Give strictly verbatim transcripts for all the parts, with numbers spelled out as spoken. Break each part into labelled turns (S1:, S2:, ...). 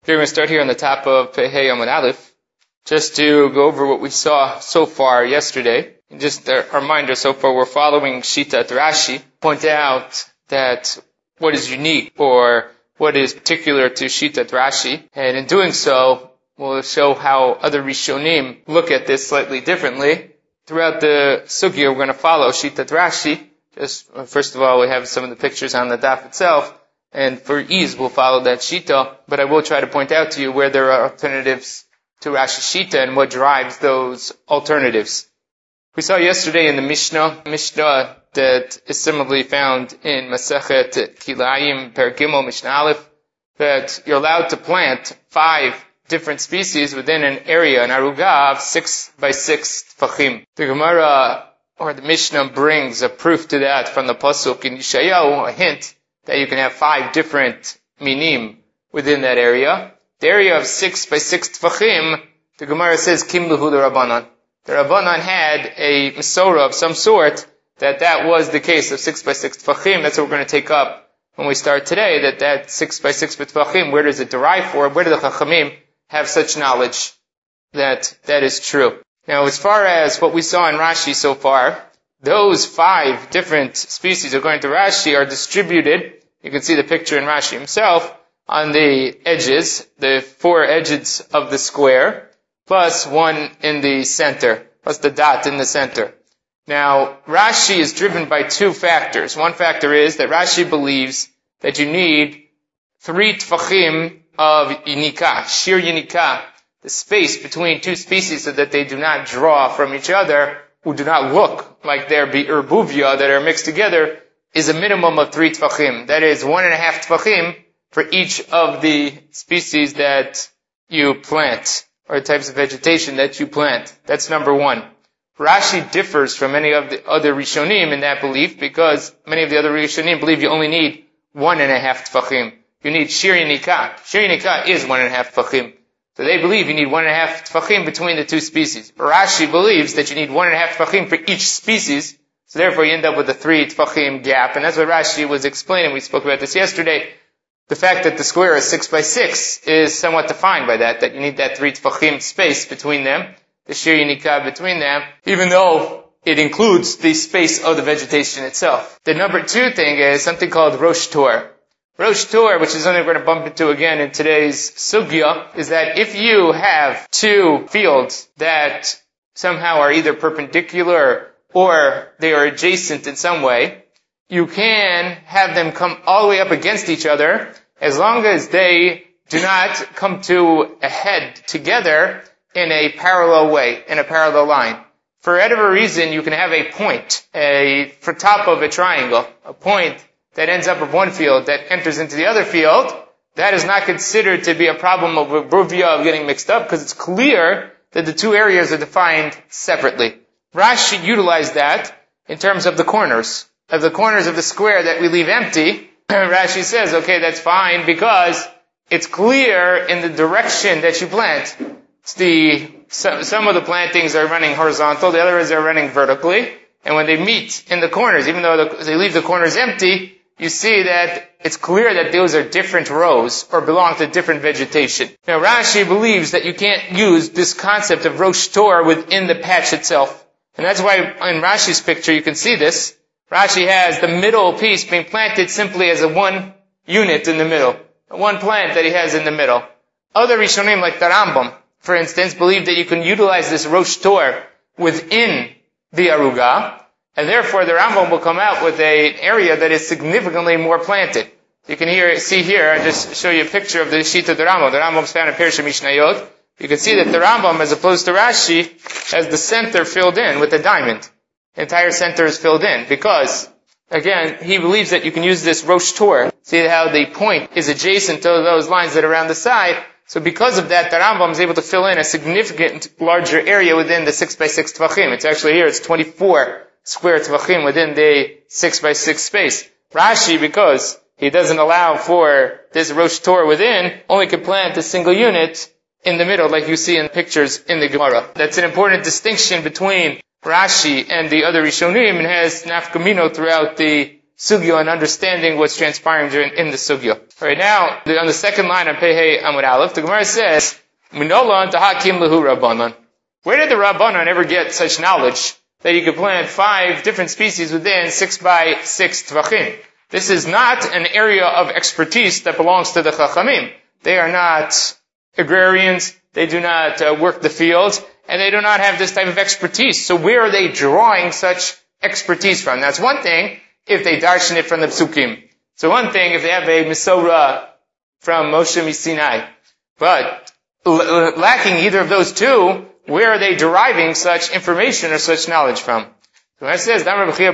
S1: Okay, we're going to start here on the top of Pehei Amud Aleph, just to go over what we saw so far yesterday. And just a reminder, so far we're following Shitat Rashi, point out that what is unique or what is particular to Shitat Rashi, and in doing so, we'll show how other Rishonim look at this slightly differently. Throughout the Sugya, we're going to follow Shitat Rashi. Just, first of all, we have some of the pictures on the daf itself, and for ease, we'll follow that Shita, but I will try to point out to you where there are alternatives to Rashi Shita and what drives those alternatives. We saw yesterday in the Mishnah, Mishnah that is similarly found in Masechet Kilayim Per Gimel Mishnah Aleph, that you're allowed to plant five different species within an area, an aruga of six by six tfachim. The Gemara, or the Mishnah, brings a proof to that from the Pasuk in Yeshayahu, a hint that you can have five different minim within that area. The area of six by six tfachim, the Gemara says, Kimluhu the Rabbanan. The Rabbanan had a Mesorah of some sort, that that was the case of six by six tfachim. That's what we're going to take up when we start today, that that six by six tfachim, where does it derive from? Where do the Chachamim have such knowledge that that is true? Now, as far as what we saw in Rashi so far, those five different species, according to Rashi, are distributed. You can see the picture in Rashi himself on the edges, the four edges of the square, plus one in the center, plus the dot in the center. Now, Rashi is driven by two factors. One factor is that Rashi believes that you need three tfachim of yinika, shir yinika, the space between two species so that they do not draw from each other, who do not look like they're be'erbuvia, that are mixed together, is a minimum of three tfachim. That is one and a half tfachim for each of the species that you plant, or types of vegetation that you plant. That's number one. Rashi differs from many of the other Rishonim in that belief, because many of the other Rishonim believe you only need one and a half tfachim. You need shir yinika. Shir yinika is one and a half tfachim. So they believe you need one and a half tfachim between the two species. Rashi believes that you need one and a half tfachim for each species, so therefore you end up with a three tfachim gap, and that's what Rashi was explaining. We spoke about this yesterday. The fact that the square is six by six is somewhat defined by that, that you need that three tfachim space between them, the shir yinika between them, even though it includes the space of the vegetation itself. The number two thing is something called Rosh Tor. Rosh Tor, which is something we're going to bump into again in today's Sugya, is that if you have two fields that somehow are either perpendicular or they are adjacent in some way, you can have them come all the way up against each other as long as they do not come to a head together in a parallel way, in a parallel line. For whatever reason, you can have a point, a for top of a triangle, a point that ends up of one field that enters into the other field. That is not considered to be a problem of abruvia, of getting mixed up, because it's clear that the two areas are defined separately. Rashi utilized that in terms of the corners. Of the corners of the square that we leave empty, Rashi says, okay, that's fine, because it's clear in the direction that you plant. It's the, some, some of the plantings are running horizontal, the others are running vertically, and when they meet in the corners, even though the, they leave the corners empty, you see that it's clear that those are different rows or belong to different vegetation. Now, Rashi believes that you can't use this concept of Rosh Tor within the patch itself. And that's why in Rashi's picture you can see this. Rashi has the middle piece being planted simply as a one unit in the middle. A one plant that he has in the middle. Other Rishonim, like the Rambam, for instance, believe that you can utilize this Rosh Tor within the aruga, and therefore the Rambam will come out with an area that is significantly more planted. You can hear, see here, I just show you a picture of the Shita of the Rambam. The Rambam is found in Pirush Mishnayot. You can see that the Rambam, as opposed to Rashi, has the center filled in with a diamond. The entire center is filled in, because, again, he believes that you can use this Rosh Tor. See how the point is adjacent to those lines that are around the side. So because of that, the Rambam is able to fill in a significant larger area within the six by six tfachim. It's actually here, it's twenty-four square tfachim within the six by six space. Rashi, because he doesn't allow for this Rosh Tor within, only can plant a single unit in the middle, like you see in the pictures in the Gemara. That's an important distinction between Rashi and the other Rishonim, and has nafkamino throughout the Sugya and understanding what's transpiring in the Sugya. Right now, on the second line of Pehei Amud Aleph, the Gemara says, Minolan tahakim lehu Rabbanon. Where did the Rabbanon ever get such knowledge that you could plant five different species within six by six tvachim? This is not an area of expertise that belongs to the Chachamim. They are not agrarians, they do not uh, work the fields, and they do not have this type of expertise. So where are they drawing such expertise from? That's one thing if they darshan it from the Psukim. So one thing if they have a Mesorah from Moshe Sinai. But l- lacking either of those two, where are they deriving such information or such knowledge from? So it says,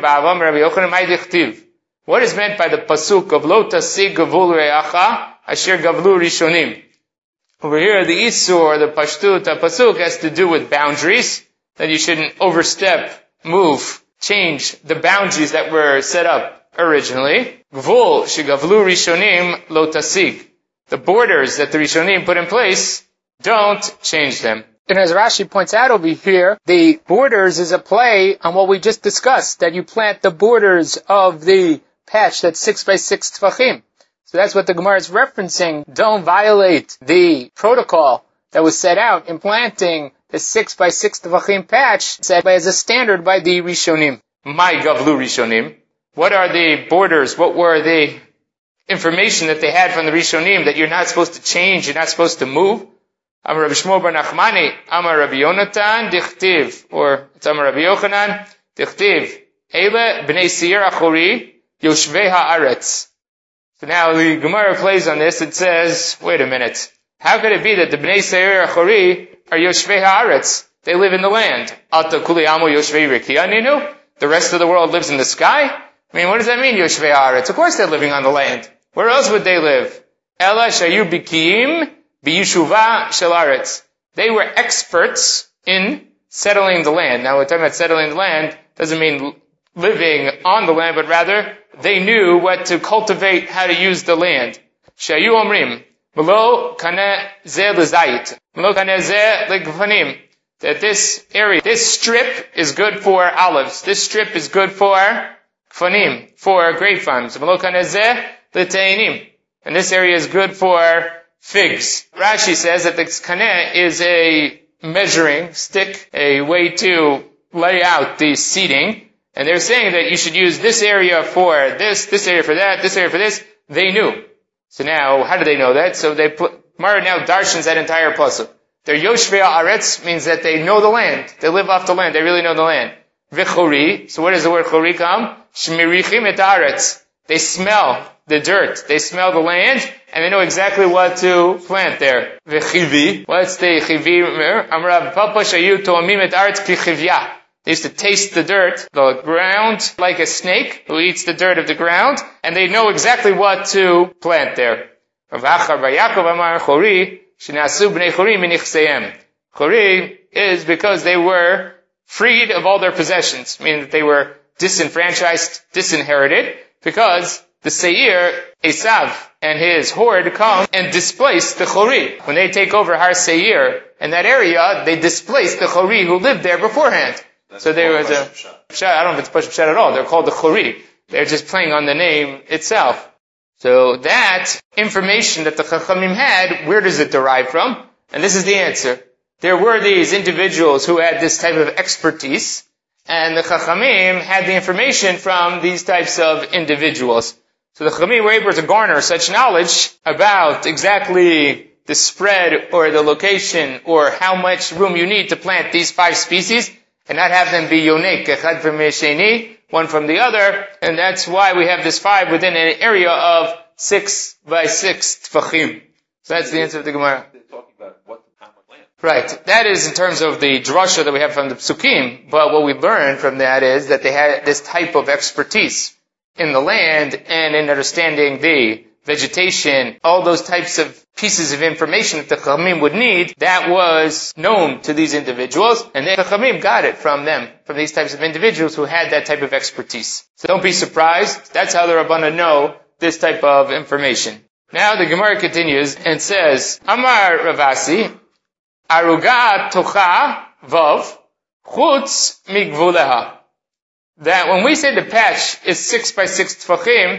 S1: what is meant by the pasuk of Lo tasig gavul re'acha asher gavlu rishonim? Over here, the isur or the pashtut pasuk has to do with boundaries, that you shouldn't overstep, move, change the boundaries that were set up originally. Gvul shegavlu rishonim lo tasig. The borders that the rishonim put in place, don't change them. And as Rashi points out over here, the borders is a play on what we just discussed, that you plant the borders of the patch that's six by six tefachim. So that's what the Gemara is referencing. Don't violate the protocol that was set out in planting the six by six tefachim patch set as a standard by the Rishonim. My Gavlu Rishonim. What are the borders? What were the information that they had from the Rishonim that you're not supposed to change, you're not supposed to move? Amar Rabbi Shmuel bar Nachmani, Amar Rabbi Yonatan, Dichtiv, or it's Amar Rabbi Yochanan, Dichtiv, Eile b'nei Seir Achori, Yoshvei Haaretz. So now the Gemara plays on this. It says, wait a minute. How could it be that the Bnei Seir Achori are Yoshvei Haaretz? They live in the land. Alta Kuli Amo Yoshvei Rikianinu? The rest of the world lives in the sky? I mean, what does that mean, Yoshvei Haaretz? Of course they're living on the land. Where else would they live? Ela Shayu Bikim Biyushuva Shelaretz. They were experts in settling the land. Now, we're talking about settling the land doesn't mean living on the land, but rather they knew what to cultivate, how to use the land. Shayu Omrim, Melo Kaneh Zeh Lezayit, Melo Kaneh Zeh Legvanim. That this area, this strip is good for olives. This strip is good for Kfanim, for grapevines. Melo Kaneh Zeh Leteinim. And this area is good for figs. Rashi says that the Kaneh is a measuring stick, a way to lay out the seeding. And they're saying that you should use this area for this, this area for that, this area for this. They knew. So now, how do they know that? So they put, Mara now darshans that entire pasuk. Their Yoshvei Haaretz means that they know the land. They live off the land. They really know the land. V'chori. So where does the word chori come? Shmirichim et haaretz. They smell the dirt. They smell the land, and they know exactly what to plant there. V'chivi. What's the chivi? Amrav papa shayu to'amim et haaretz ki chivya. They used to taste the dirt, the ground, like a snake who eats the dirt of the ground, and they know exactly what to plant there. Chori is because they were freed of all their possessions, meaning that they were disenfranchised, disinherited, because the Seir, Esav, and his horde come and displace the Chori. When they take over Har Seir, in that area, they displace the Chori who lived there beforehand. That's so there was a, I don't know if it's Pashut Pshat at all. They're called the Chori. They're just playing on the name itself. So that information that the Chachamim had, where does it derive from? And this is the answer. There were these individuals who had this type of expertise, and the Chachamim had the information from these types of individuals. So the Chachamim were able to garner such knowledge about exactly the spread or the location or how much room you need to plant these five species, and not have them be yonik, echad from sheni, one from the other, and that's why we have this five within an area of six by six tfachim. So that's the answer of the Gemara.
S2: They're talking about what the time of land.
S1: Right. That is in terms of the drasha that we have from the Psukim, but what we learn from that is that they had this type of expertise in the land and in understanding the vegetation, all those types of pieces of information that the Chachamim would need, that was known to these individuals, and the Chachamim got it from them, from these types of individuals who had that type of expertise. So don't be surprised. That's how the Rabbanah know this type of information. Now the Gemara continues and says, Amar Ravasi, Aruga Tocha Vav Chutz Migvuleha. That when we say the patch is six by six tfachim,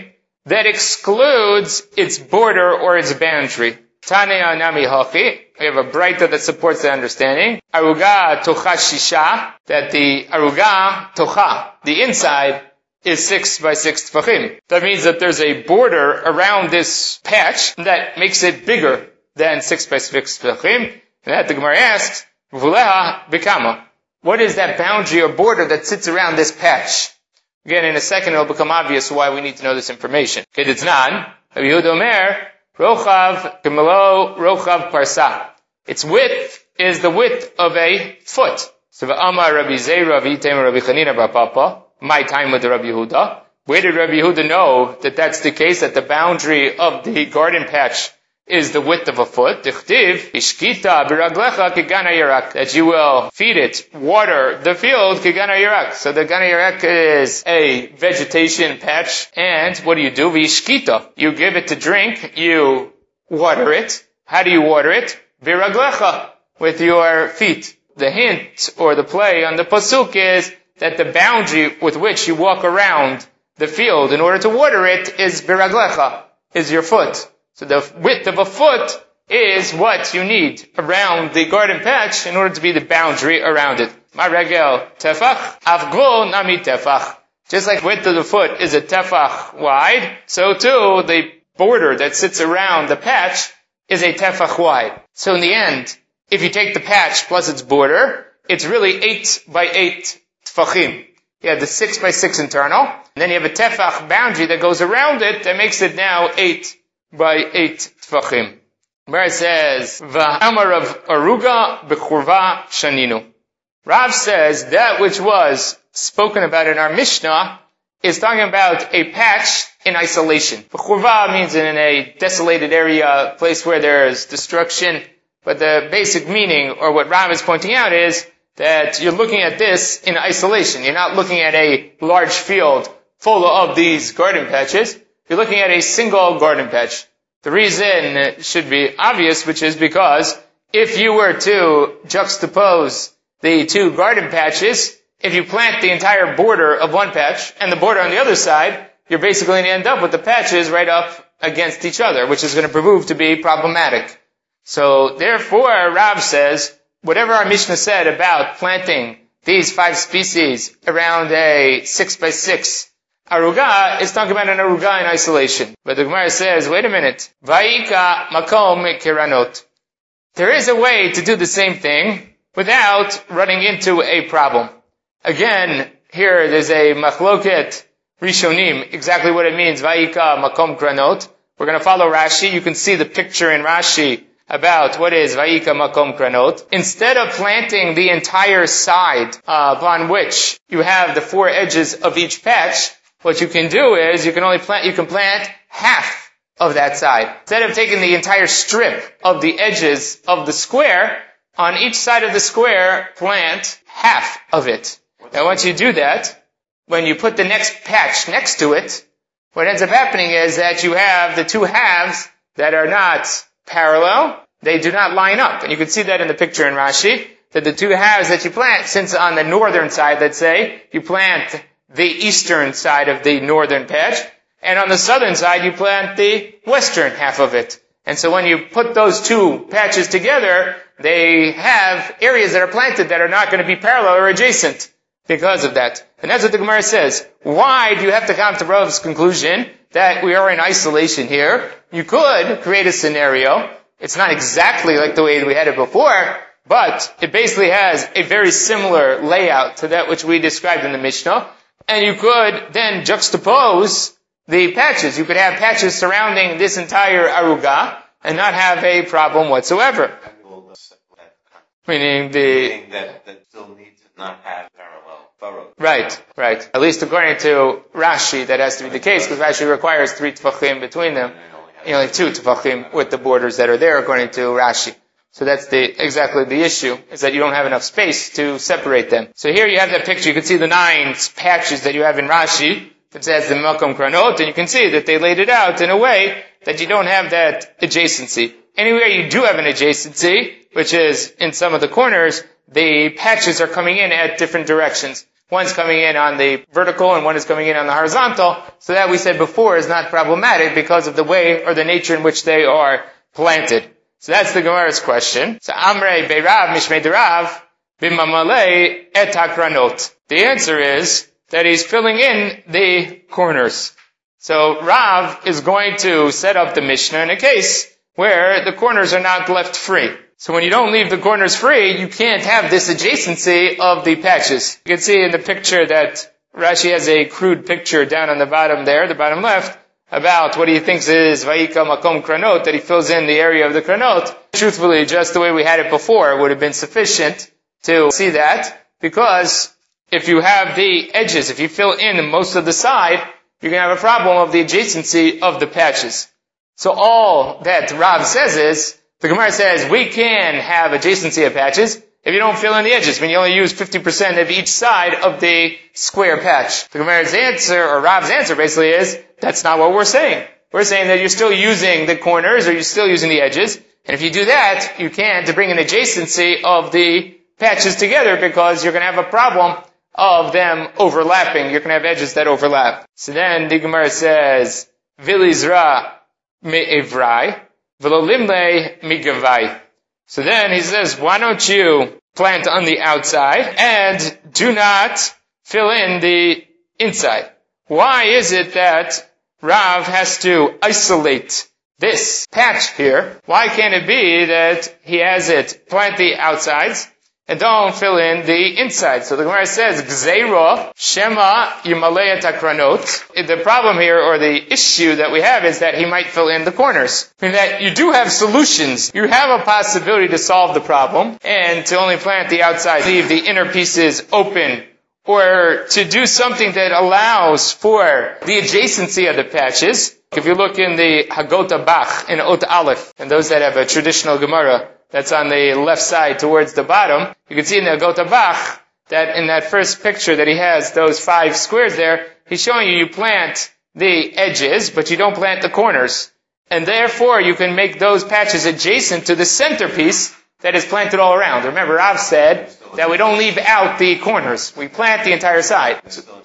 S1: that excludes its border or its boundary. Tanei Nami Hachi, we have a braita that supports the understanding. Aruga Tocha Shisha, that the Aruga Tocha, the inside, is six by six tefachim. That means that there's a border around this patch that makes it bigger than six by six tefachim. And that the Gemara asks, Vuleha Bikama. What is that boundary or border that sits around this patch? Again, in a second it'll become obvious why we need to know this information. Keditznan, Rabbi Yehuda Omer, Rochav Gemelo Rochav Parsa. Its width is the width of a foot. So Amar Rabbi Zeira Vitem Rabbi Chanina Bar Papa. My time with the Rabbi Yehuda. Where did Rabbi Yehuda know that that's the case, that the boundary of the garden patch is the width of a foot? Tichtiv, ishkita biraglecha kigana yirak. That you will feed it, water the field kigana yirak. So the gana yirak is a vegetation patch, and what do you do? Vishkita. You give it to drink, you water it. How do you water it? Biraglecha, with your feet. The hint or the play on the pasuk is that the boundary with which you walk around the field in order to water it is biraglecha, is your foot. So the width of a foot is what you need around the garden patch in order to be the boundary around it. Ma regel tefach, avgol nami tefach. Just like width of the foot is a tefach wide, so too the border that sits around the patch is a tefach wide. So in the end, if you take the patch plus its border, it's really eight by eight tefachim. You have the six by six internal, and then you have a tefach boundary that goes around it that makes it now eight by eight tefachim. Where it says, V'amar of Aruga b'churva shaninu. Rav says that which was spoken about in our Mishnah is talking about a patch in isolation. B'churva means in a desolated area, a place where there is destruction. But the basic meaning, or what Rav is pointing out, is that you're looking at this in isolation. You're not looking at a large field full of these garden patches. You're looking at a single garden patch. The reason should be obvious, which is because if you were to juxtapose the two garden patches, if you plant the entire border of one patch and the border on the other side, you're basically going to end up with the patches right up against each other, which is going to prove to be problematic. So therefore, Rav says, whatever our Mishnah said about planting these five species around a six by six aruga is talking about an aruga in isolation. But the Gemara says, wait a minute. Vayika makom kiranot. There is a way to do the same thing without running into a problem. Again, here there's a machloket rishonim, exactly what it means, Vayika makom kiranot. We're going to follow Rashi. You can see the picture in Rashi about what is Vayika makom kiranot. Instead of planting the entire side uh, upon which you have the four edges of each patch, what you can do is you can only plant, you can plant half of that side. Instead of taking the entire strip of the edges of the square, on each side of the square, plant half of it. Now once you do that, when you put the next patch next to it, what ends up happening is that you have the two halves that are not parallel. They do not line up. And you can see that in the picture in Rashi, that the two halves that you plant, since on the northern side, let's say, you plant the eastern side of the northern patch, and on the southern side you plant the western half of it. And so when you put those two patches together, they have areas that are planted that are not going to be parallel or adjacent because of that. And that's what the Gemara says. Why do you have to come to Rav's conclusion that we are in isolation here? You could create a scenario. It's not exactly like the way we had it before, but it basically has a very similar layout to that which we described in the Mishnah. And you could then juxtapose the patches. You could have patches surrounding this entire aruga and not have a problem whatsoever. Meaning the...
S2: Meaning that, that still needs to not have parallel furrows.
S1: Right, right. At least according to Rashi, that has to be the case, because Rashi requires three tefachim between them. You only two tefachim with the borders that are there according to Rashi. So that's the, exactly the issue, is that you don't have enough space to separate them. So here you have that picture, you can see the nine patches that you have in Rashi, that says the makom kiranot, and you can see that they laid it out in a way that you don't have that adjacency. Anywhere you do have an adjacency, which is in some of the corners, the patches are coming in at different directions. One's coming in on the vertical and one is coming in on the horizontal. So that we said before is not problematic because of the way or the nature in which they are planted. So that's the Gemara's question. So Amrei Beirav Mishmei Derav Bimamale Et Hakranot. The answer is that he's filling in the corners. So Rav is going to set up the Mishnah in a case where the corners are not left free. So when you don't leave the corners free, you can't have this adjacency of the patches. You can see in the picture that Rashi has a crude picture down on the bottom there, the bottom left, about what he thinks is Vayika Makom Kranot, that he fills in the area of the Kranot. Truthfully, just the way we had it before would have been sufficient to see that, because if you have the edges, if you fill in most of the side, you're going to have a problem of the adjacency of the patches. So all that Rav says is, the Gemara says, we can have adjacency of patches if you don't fill in the edges, when you only use fifty percent of each side of the square patch. The Gemara's answer, or Rav's answer basically is, that's not what we're saying. We're saying that you're still using the corners, or you're still using the edges, and if you do that, you can't to bring an adjacency of the patches together, because you're going to have a problem of them overlapping. You're going to have edges that overlap. So then the Gemara says, Vilizra me'evrai, v'lolimle migavai. So then he says, why don't you plant on the outside and do not fill in the inside? Why is it that Rav has to isolate this patch here? Why can't it be that he has it plant the outsides and don't fill in the inside? So the Gemara says, Gzeira Shema Yimalei Takranot. The problem here, or the issue that we have, is that he might fill in the corners. I mean, that you do have solutions. You have a possibility to solve the problem, and to only plant the outside, leave the inner pieces open, or to do something that allows for the adjacency of the patches. If you look in the Hagota Bach, in Ot Aleph, and those that have a traditional Gemara, that's on the left side towards the bottom, you can see in the Hagota Bach that in that first picture that he has, those five squares there, he's showing you you plant the edges, but you don't plant the corners. And therefore, you can make those patches adjacent to the centerpiece that is planted all around. Remember, Rav said that we don't leave out the corners. We plant the entire side.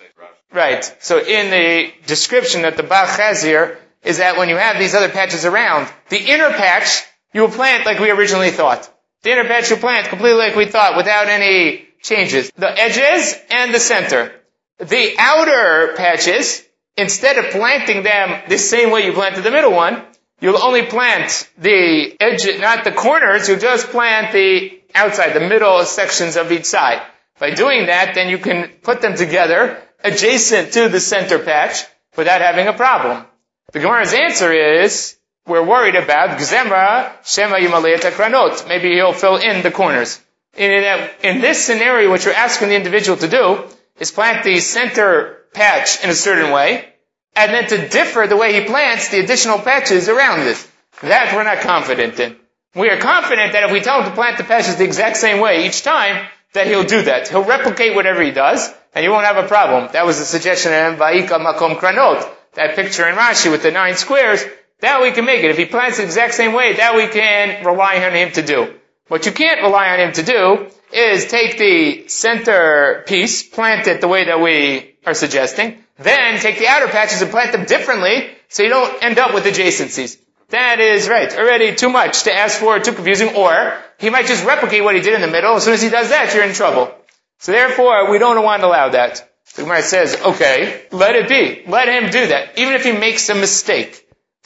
S1: Right. So in the description that the Bach has here, is that when you have these other patches around, the inner patch you will plant like we originally thought. The inner patch you plant completely like we thought, without any changes. The edges and the center. The outer patches, instead of planting them the same way you planted the middle one, you'll only plant the edge, not the corners, you'll just plant the outside, the middle sections of each side. By doing that, then you can put them together, adjacent to the center patch, without having a problem. The Gemara's answer is, we're worried about Gzemra Shema Yimalei Takranot. Maybe he'll fill in the corners. In, in this scenario, what you're asking the individual to do is plant the center patch in a certain way, and then to differ the way he plants the additional patches around it. That we're not confident in. We are confident that if we tell him to plant the patches the exact same way each time, that he'll do that. He'll replicate whatever he does, and you won't have a problem. That was the suggestion in Vayika Makom Kranot. That picture in Rashi with the nine squares, that we can make it. If he plants the exact same way, that we can rely on him to do. What you can't rely on him to do is take the center piece, plant it the way that we are suggesting, then take the outer patches and plant them differently so you don't end up with adjacencies. That is right. Already too much to ask for, too confusing, or he might just replicate what he did in the middle. As soon as he does that, you're in trouble. So therefore, we don't want to allow that. The Gemara says, okay, let it be. Let him do that. Even if he makes a mistake. He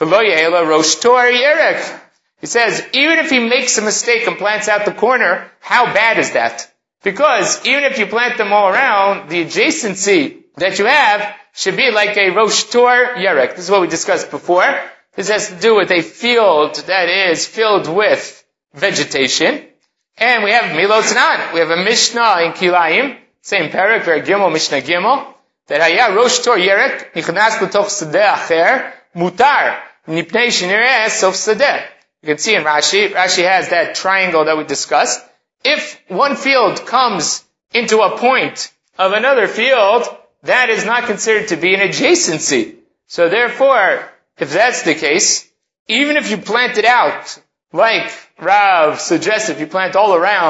S1: says, even if he makes a mistake and plants out the corner, how bad is that? Because even if you plant them all around, the adjacency that you have should be like a Rosh Tor Yerek. This is what we discussed before. This has to do with a field that is filled with vegetation. And we have Milot Nan. We have a Mishnah in Kilayim, same parak, Ver Gimel, Mishnah Gimel, that Haya Rosh Tor Yerek, Nichnas L'toch Sadeh Acher, Mutar, Nipnei Shinireh Sof Sadeh. You can see in Rashi, Rashi has that triangle that we discussed. If one field comes into a point of another field, that is not considered to be an adjacency. So therefore, if that's the case, even if you plant it out, like Rav suggests, if you plant all around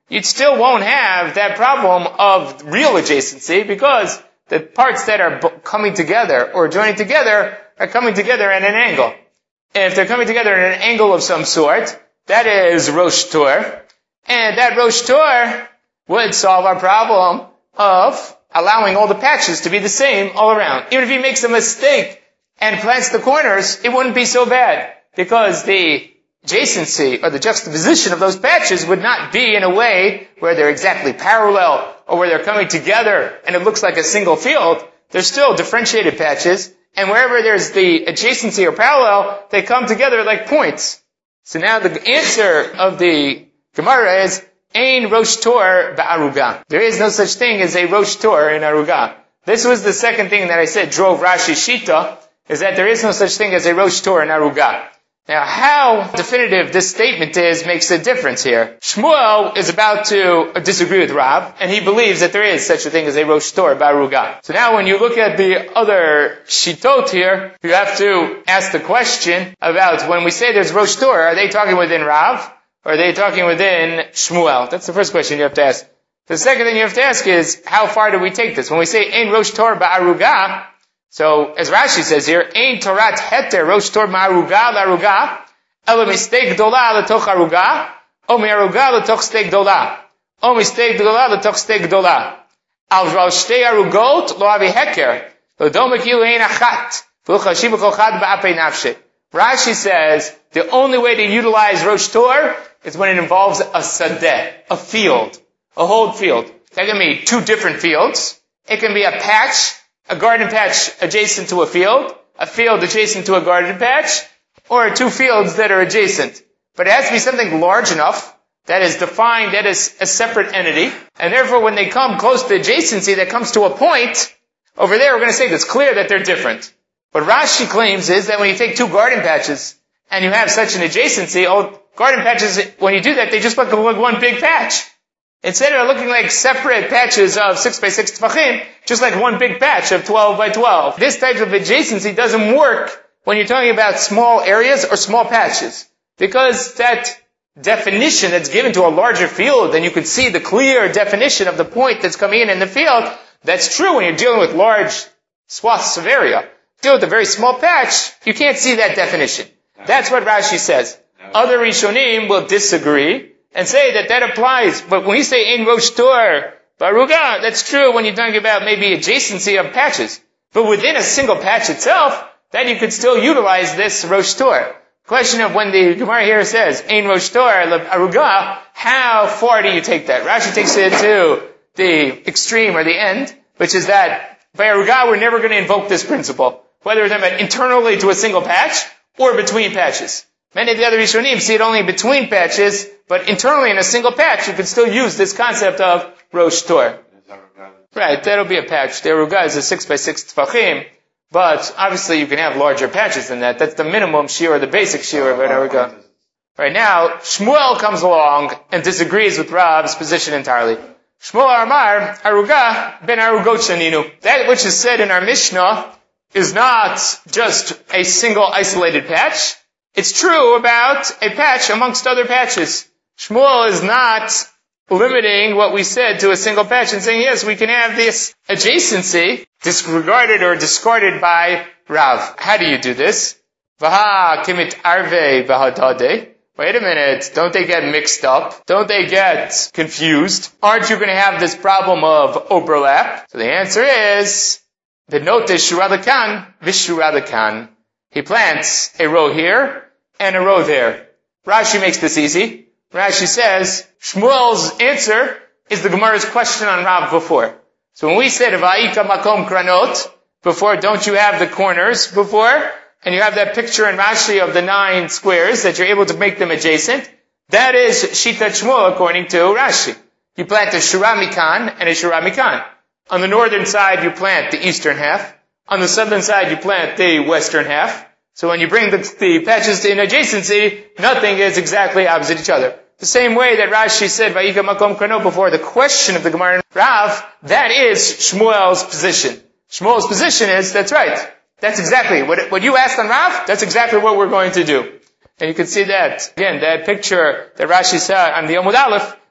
S1: you still won't have that problem of real adjacency because the parts that are coming together or joining together are coming together at an angle. And if they're coming together at an angle of some sort, that is Rosh Tur. And that Rosh Tur would solve our problem of allowing all the patches to be the same all around. Even if he makes a mistake and plants the corners, it wouldn't be so bad because the adjacency or the juxtaposition of those patches would not be in a way where they're exactly parallel or where they're coming together and it looks like a single field. They're still differentiated patches, and wherever there's the adjacency or parallel, they come together like points. So now the answer of the Gemara is Ein Rosh Tur ba'aruga. There is no such thing as a Rosh Tur in aruga. This was the second thing that I said drove Rashi Shita, is that there is no such thing as a Rosh Tur in aruga. Now, how definitive this statement is makes a difference here. Shmuel is about to disagree with Rav, and he believes that there is such a thing as a Rosh Tur ba'aruga. So now when you look at the other Shitot here, you have to ask the question about when we say there's Rosh Tur, are they talking within Rav, or are they talking within Shmuel? That's the first question you have to ask. The second thing you have to ask is, how far do we take this? When we say Ein Rosh Tur ba'aruga, so, as Rashi says here, Ein Torat Heter Rosh Tur ma'aruga la'aruga, ela mistei gdola l'toch aruga, o me'aruga l'toch stei gdola, o mistei gdola l'toch stei gdola. Al ral shtei arugot lo avi heker, lo doma kilu ein achat, v'lo chashiv v'chol chad ba'apei nafshe. Rashi says, the only way to utilize Rosh Tur is when it involves a sadeh, a field, a whole field. That can be two different fields. It can be a patch, a garden patch adjacent to a field, a field adjacent to a garden patch, or two fields that are adjacent. But it has to be something large enough that is defined, that is a separate entity, and therefore when they come close to adjacency that comes to a point, over there we're going to say that's clear that they're different. What Rashi claims is that when you take two garden patches and you have such an adjacency, oh, garden patches, when you do that, they just look like one big patch. Instead of looking like separate patches of six by six tefachim, just like one big patch of twelve by twelve. This type of adjacency doesn't work when you're talking about small areas or small patches. Because that definition that's given to a larger field, and you can see the clear definition of the point that's coming in in the field, that's true when you're dealing with large swaths of area. Deal with a very small patch, you can't see that definition. That's what Rashi says. Other Rishonim will disagree and say that that applies. But when you say Ein Rosh Tur ba'aruga, that's true when you're talking about maybe adjacency of patches. But within a single patch itself, then you could still utilize this Rosh Tur. Question of when the Gemara here says Ein Rosh Tur ba'aruga, how far do you take that? Rashi takes it to the extreme or the end, which is that by aruga we're never going to invoke this principle, whether we're talking about internally to a single patch or between patches. Many of the other Rishonim see it only between patches, but internally in a single patch, you could still use this concept of Rosh Tur. Right, that'll be a patch. The aruga is a six by six tefachim, but obviously you can have larger patches than that. That's the minimum shiur, the basic shiur of an aruga. Right now, Shmuel comes along and disagrees with Rav's position entirely. Shmuel Amar, aruga ben arugot shaninu. That which is said in our Mishnah is not just a single isolated patch. It's true about a patch amongst other patches. Shmuel is not limiting what we said to a single patch and saying, yes, we can have this adjacency disregarded or discarded by Rav. How do you do this? Vaha kimit arve vahadade. Wait a minute, don't they get mixed up? Don't they get confused? Aren't you going to have this problem of overlap? So the answer is, v'note shuradakan, v'shuradakan. He plants a row here and a row there. Rashi makes this easy. Rashi says, Shmuel's answer is the Gemara's question on Rav before. So when we said, Va'ika makom kranot, before, don't you have the corners before? And you have that picture in Rashi of the nine squares that you're able to make them adjacent. That is Shitat Shmuel according to Rashi. You plant a Shura Mikan and a Shura Mikan. On the northern side you plant the eastern half. On the southern side you plant the western half. So when you bring the, the patches to in adjacency, nothing is exactly opposite each other. The same way that Rashi said, Va'ika makom krano before, the question of the Gemara in Rav, that is Shmuel's position. Shmuel's position is, that's right. That's exactly, what, what you asked on Rav, that's exactly what we're going to do. And you can see that, again, that picture that Rashi saw on the Amud Aleph,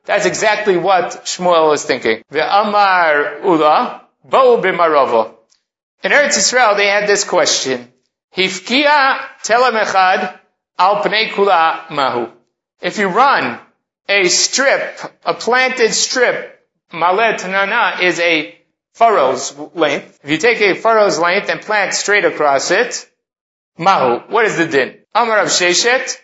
S1: That's exactly what Shmuel is thinking. Ve'amar ula bo'u b'marova. In Eretz Yisrael, they had this question. Hifkia telem echad al pnei kula mahu. If you run a strip, a planted strip, maleh tanana is a furrow's length. If you take a furrow's length and plant straight across it, mahu, what is the din? Amar Rav Sheshet,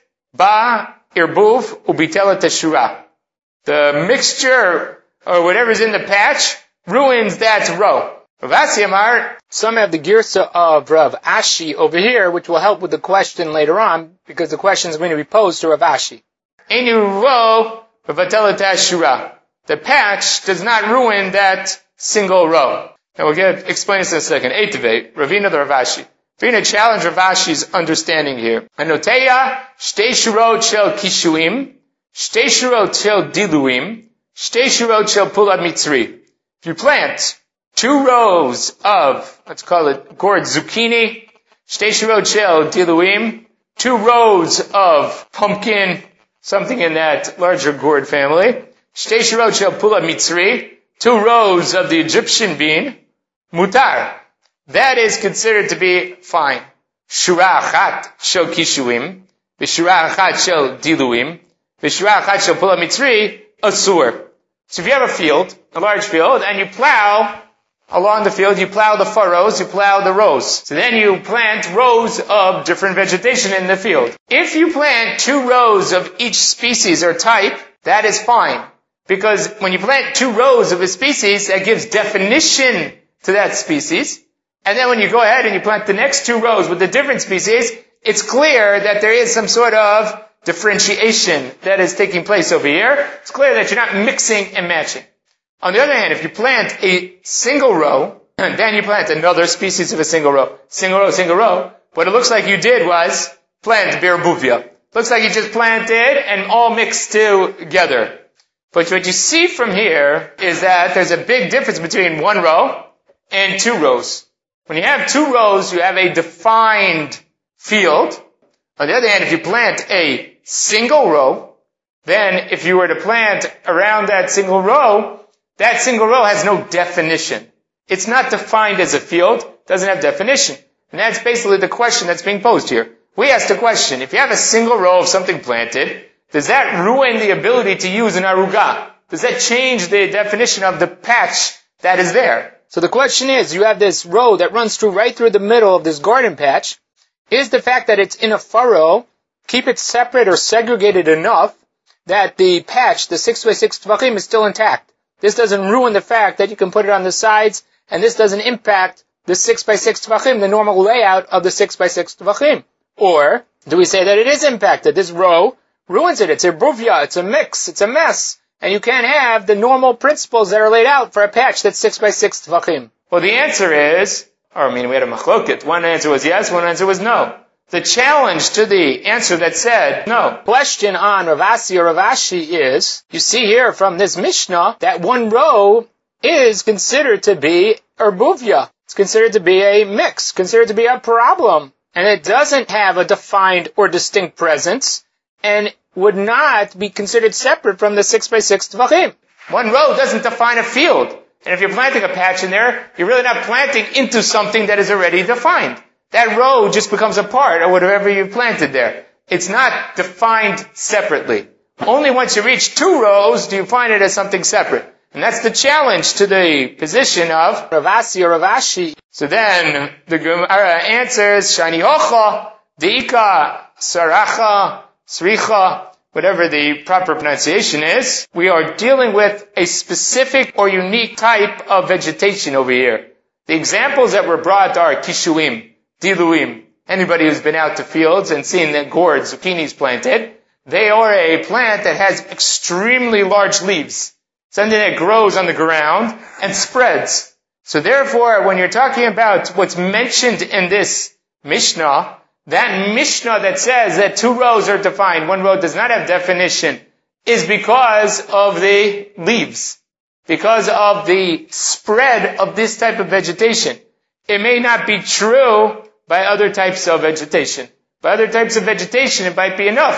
S1: ba irbuv ubitela teshura. The mixture, or whatever's in the patch, ruins that row. Rav Asi Amar, some have the girsa of Rav Ashi over here, which will help with the question later on, because the question is going to be posed to Rav Ashi. Enu row uvatela teshura. The patch does not ruin that single row. Now we'll get, explain this in a second. Eitave, Ravina the Rav Ashi. Ravina challenged Rav Ashi's understanding here. Anoteya, shtei shurot shel kishuim, shtei shurot shel diluim, shtei shurot shel pulad mitzri. If you plant two rows of, let's call it gourd zucchini, shtei shurot shel diluim, two rows of pumpkin, something in that larger gourd family, shtei shurot shel pulad mitzri, two rows of the Egyptian bean, mutar. That is considered to be fine. Shura achat shel kishuim, v'shura achat shel diluim, v'shura achat shel pulad mitzri, asur. So if you have a field, a large field, and you plow along the field, you plow the furrows, you plow the rows. So then you plant rows of different vegetation in the field. If you plant two rows of each species or type, that is fine. Because when you plant two rows of a species, that gives definition to that species. And then when you go ahead and you plant the next two rows with the different species, it's clear that there is some sort of differentiation that is taking place over here. It's clear that you're not mixing and matching. On the other hand, if you plant a single row, and then you plant another species of a single row, single row, single row, what it looks like you did was plant birbuvia. Looks like you just planted and all mixed together. But what you see from here is that there's a big difference between one row and two rows. When you have two rows, you have a defined field. On the other hand, if you plant a single row, then if you were to plant around that single row, that single row has no definition. It's not defined as a field, doesn't have definition. And that's basically the question that's being posed here. We asked the question, if you have a single row of something planted, does that ruin the ability to use an arugah? Does that change the definition of the patch that is there? So the question is, you have this row that runs through right through the middle of this garden patch. Is the fact that it's in a furrow, keep it separate or segregated enough that the patch, the six by six tvachim, is still intact? This doesn't ruin the fact that you can put it on the sides, and this doesn't impact the six by six tvachim, the normal layout of the six by six tvachim. Or do we say that it is impacted? This row ruins it. It's a bruvia, it's a mix, it's a mess. And you can't have the normal principles that are laid out for a patch that's six by six tvachim. Well, the answer is, or I mean, we had a machloket. One answer was yes, one answer was no. The challenge to the answer that said no. Question on Rav Asi or Rav Ashi is, you see here from this Mishnah that one row is considered to be erbuvia. It's considered to be a mix, considered to be a problem. And it doesn't have a defined or distinct presence, and would not be considered separate from the six by six tvachim. One row doesn't define a field. And if you're planting a patch in there, you're really not planting into something that is already defined. That row just becomes a part of whatever you planted there. It's not defined separately. Only once you reach two rows do you find it as something separate. And that's the challenge to the position of Rav Asi or Rav Ashi. So then the Gemara answers, Shani Hocha, Deika, Saracha, Sricha, whatever the proper pronunciation is. We are dealing with a specific or unique type of vegetation over here. The examples that were brought are kishuim, diluim. Anybody who's been out to fields and seen the gourd, zucchinis planted, they are a plant that has extremely large leaves. Something that grows on the ground and spreads. So therefore, when you're talking about what's mentioned in this Mishnah, that Mishnah that says that two rows are defined, one row does not have definition, is because of the leaves, because of the spread of this type of vegetation. It may not be true by other types of vegetation. By other types of vegetation, it might be enough.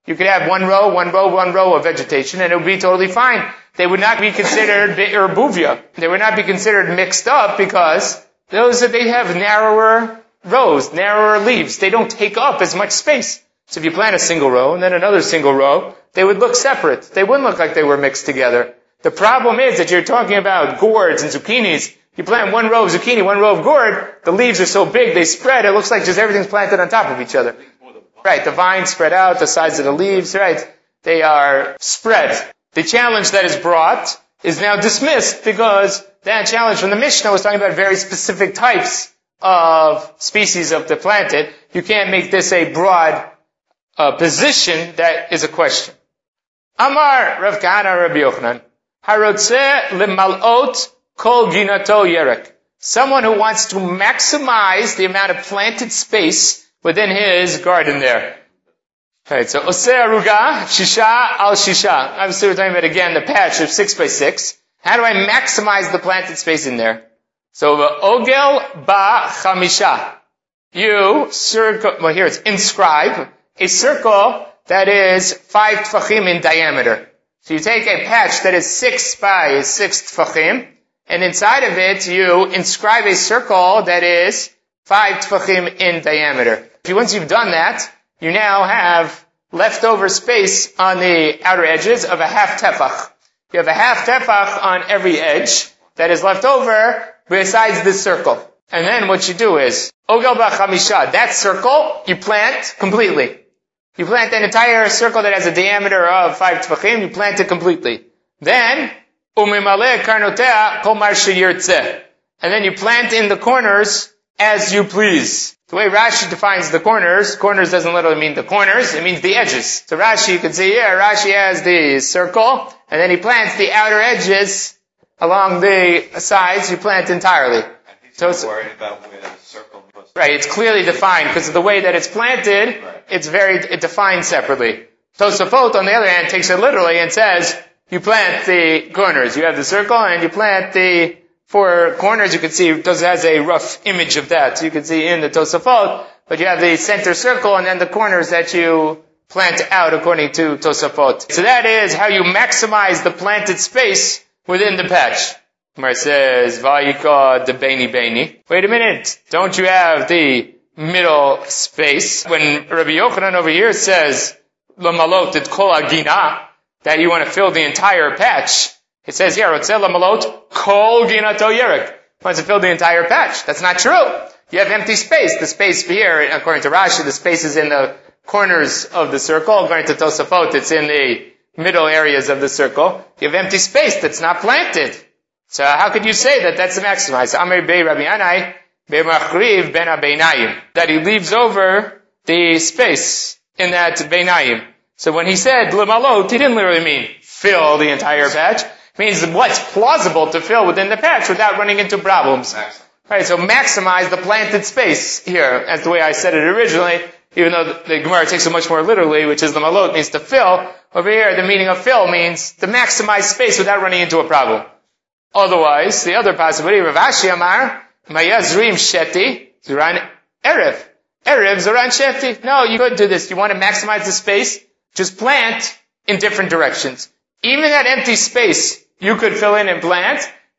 S1: You could have one row, one row, one row of vegetation, and it would be totally fine. They would not be considered herbuvia. They would not be considered mixed up because those that they have narrower rows, narrower leaves. They don't take up as much space. So if you plant a single row and then another single row, they would look separate. They wouldn't look like they were mixed together. The problem is that you're talking about gourds and zucchinis. You plant one row of zucchini, one row of gourd, the leaves are so big, they spread, it looks like just everything's planted on top of each other. Right, the vines spread out, the sides of the leaves, right, they are spread. The challenge that is brought is now dismissed because that challenge from the Mishnah was talking about very specific types of species of the planted. You can't make this a broad uh, position that is a question. Amar Rav Kahana Rabbi Yochanan, Harotzeh lemalot kol ginato yerek. Someone who wants to maximize the amount of planted space within his garden there. Alright, so Oseh Aruga, Shisha al Shisha. Obviously we're talking about again the patch of six by six. How do I maximize the planted space in there? So Ogel ba Chamisha. You circle, well here it's inscribe, a circle that is five tfachim in diameter. So you take a patch that is six by six tfachim, and inside of it you inscribe a circle that is five tfachim in diameter. Once you've done that, you now have leftover space on the outer edges of a half tefach. You have a half tefach on every edge that is left over besides this circle. And then what you do is, Ogel b'chamisha, that circle, you plant completely. You plant an entire circle that has a diameter of five tefachim, you plant it completely. Then, umimale karnotea kol mar sheyirtzeh. And then you plant in the corners as you please. The way Rashi defines the corners, corners doesn't literally mean the corners, it means the edges. So Rashi, you can see here, Rashi has the circle, and then he plants the outer edges along the sides, you plant entirely. So it's
S2: worried about where the circle was.
S1: Right, it's clearly defined, because of the way that it's planted,
S2: Right.
S1: it's very, it defines separately. Tosafot, on the other hand, takes it literally and says, you plant the corners. You have the circle, and you plant the four corners. You can see, it does, has a rough image of that. So you can see in the Tosafot, but you have the center circle, and then the corners that you plant out according to Tosafot. So that is how you maximize the planted space within the patch. Where it says, Vayika de Beini Beini. Wait a minute. Don't you have the middle space? When Rabbi Yochanan over here says, Lamalot et kol agina, that you want to fill the entire patch. It says here, Rotzeh lamalot kol ginato yerek. Wants to fill the entire patch. That's not true. You have empty space. The space here, according to Rashi, the space is in the corners of the circle. According to Tosafot, it's in the middle areas of the circle. You have empty space that's not planted. So how could you say that that's the maximized? Amir Bey Rabbi Yanai, Bey Machriv Ben HaBeinayim. That he leaves over the space in that Beinayim. So when he said L'malot, he didn't literally mean fill the entire patch. It means what's plausible to fill within the patch without running into problems. Right, so maximize the planted space here, as the way I said it originally, even though the, the Gemara takes it much more literally, which is the malot means to fill. Over here, the meaning of fill means to maximize space without running into a problem. Otherwise, the other possibility, Rav Ashi Amar, Mayazrim Sheti, Zuran Erev. Erev Zuran Sheti. No, you could do this. You want to maximize the space? Just plant in different directions. Even that empty space, you could fill in and plant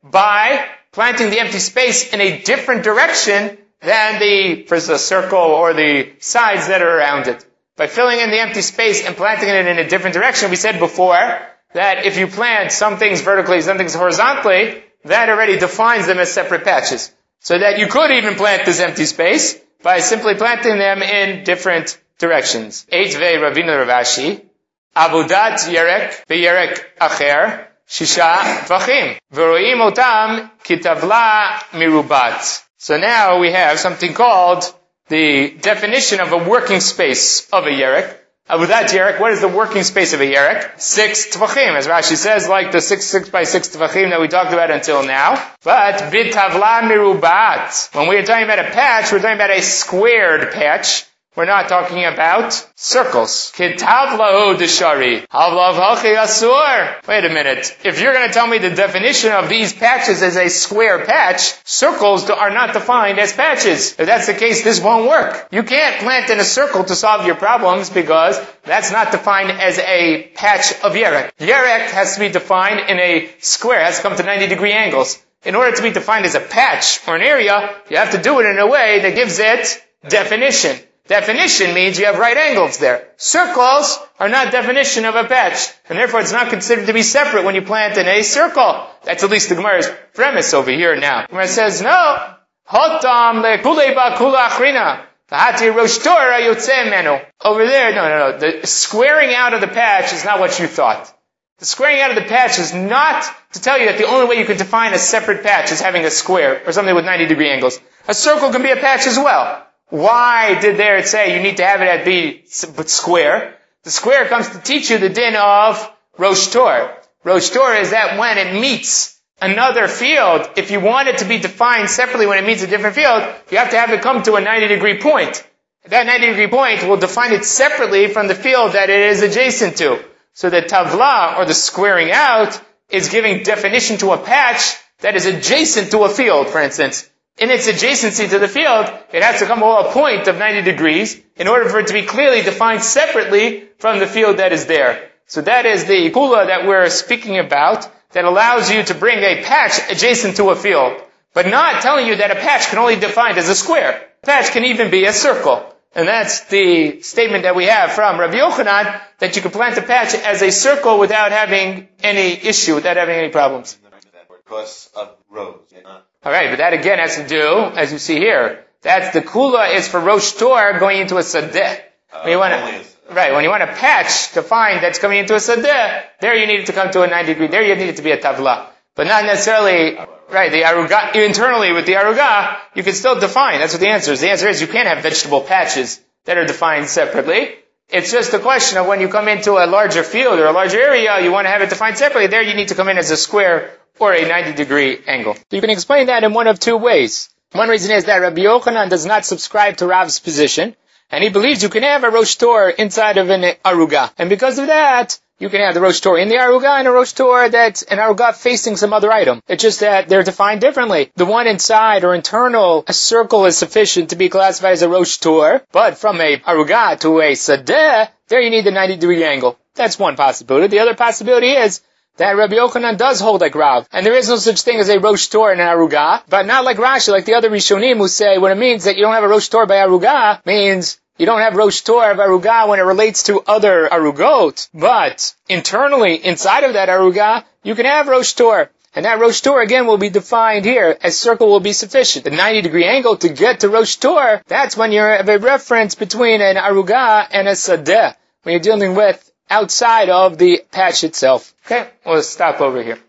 S1: by planting the empty space in a different direction than the, for the circle or the sides that are around it. By filling in the empty space and planting it in a different direction, we said before that if you plant some things vertically, some things horizontally, that already defines them as separate patches. So that you could even plant this empty space by simply planting them in different directions. Eitvei Ravina Ravashi, Abudat Yerek B'Yerek Acher, Shisha Tvachim, V'roim Otam Kitavla Mirubat. So now we have something called the definition of a working space of a Yerek. Abudat Yerek, what is the working space of a Yerek? Six Tvachim, as Rashi says, like the six, six by six Tvachim that we talked about until now. But B'Tavla Mirubat, when we are talking about a patch, we're talking about a squared patch. We're not talking about circles. Kitavlahu deshari. Havlav hachi asur. Wait a minute. If you're going to tell me the definition of these patches as a square patch, circles are not defined as patches. If that's the case, this won't work. You can't plant in a circle to solve your problems because that's not defined as a patch of yerek. Yerek has to be defined in a square. It has to come to ninety degree angles. In order to be defined as a patch or an area, you have to do it in a way that gives it definition. Definition means you have right angles there. Circles are not definition of a patch, and therefore it's not considered to be separate when you plant in a circle. That's at least the Gemara's premise over here now. The Gemara says, no. Hotam lekuleba kula achrina. Over there, no, no, no. The squaring out of the patch is not what you thought. The squaring out of the patch is not to tell you that the only way you can define a separate patch is having a square or something with ninety degree angles. A circle can be a patch as well. Why did there it say you need to have it at be square? The square comes to teach you the din of Rosh Tor. Rosh Tor is that when it meets another field, if you want it to be defined separately when it meets a different field, you have to have it come to a ninety degree point. That ninety degree point will define it separately from the field that it is adjacent to. So the tavla, or the squaring out, is giving definition to a patch that is adjacent to a field, for instance. In its adjacency to the field, it has to come to a point of ninety degrees in order for it to be clearly defined separately from the field that is there. So that is the kula that we're speaking about that allows you to bring a patch adjacent to a field, but not telling you that a patch can only be defined as a square. A patch can even be a circle. And that's the statement that we have from Rabbi Yochanan, that you can plant a patch as a circle without having any issue, without having any problems.
S2: Because of rows.
S1: Alright, but that again has to do, as you see here, that's the kula is for Rosh Tor going into a sadeh. When you want to, right, when you want a patch to find that's coming into a sadeh, there you need it to come to a ninety degree, there you need it to be a tavla. But not necessarily, right, the aruga, internally with the aruga, you can still define. That's what the answer is. The answer is you can't have vegetable patches that are defined separately. It's just a question of when you come into a larger field or a larger area, you want to have it defined separately. There you need to come in as a square or a ninety degree angle. You can explain that in one of two ways. One reason is that Rabbi Yochanan does not subscribe to Rav's position, and he believes you can have a Rosh Tor inside of an aruga. And because of that, you can have the Rosh Tor in the aruga and a Rosh Tor that's an aruga facing some other item. It's just that they're defined differently. The one inside or internal, a circle is sufficient to be classified as a Rosh Tor, but from a aruga to a sadeh, there you need the ninety degree angle. That's one possibility. The other possibility is that Rabbi Yochanan does hold like Rav. And there is no such thing as a Rosh Tor in an aruga, but not like Rashi, like the other Rishonim who say what it means that you don't have a Rosh Tor by aruga means you don't have Rosh Tor of aruga when it relates to other arugot, but internally, inside of that aruga, you can have Rosh Tor. And that Rosh Tor again will be defined here as circle will be sufficient. The ninety degree angle to get to Rosh Tor, that's when you have a reference between an aruga and a sadeh, when you're dealing with outside of the patch itself. Okay, we'll stop over here.